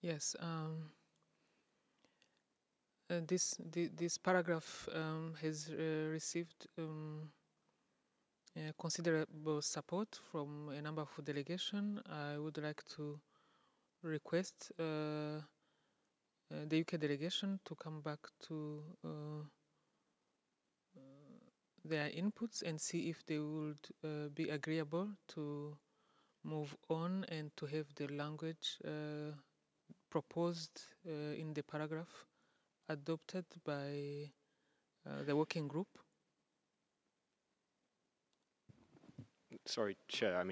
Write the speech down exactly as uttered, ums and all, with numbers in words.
Yes. Um, uh, this thi- this paragraph um, has uh, received um, uh, considerable support from a number of delegation. I would like to request uh, uh, the U K delegation to come back to uh, their inputs and see if they would uh, be agreeable to move on and to have the language uh, proposed uh, in the paragraph adopted by uh, the working group. Sorry, Chair. I mean,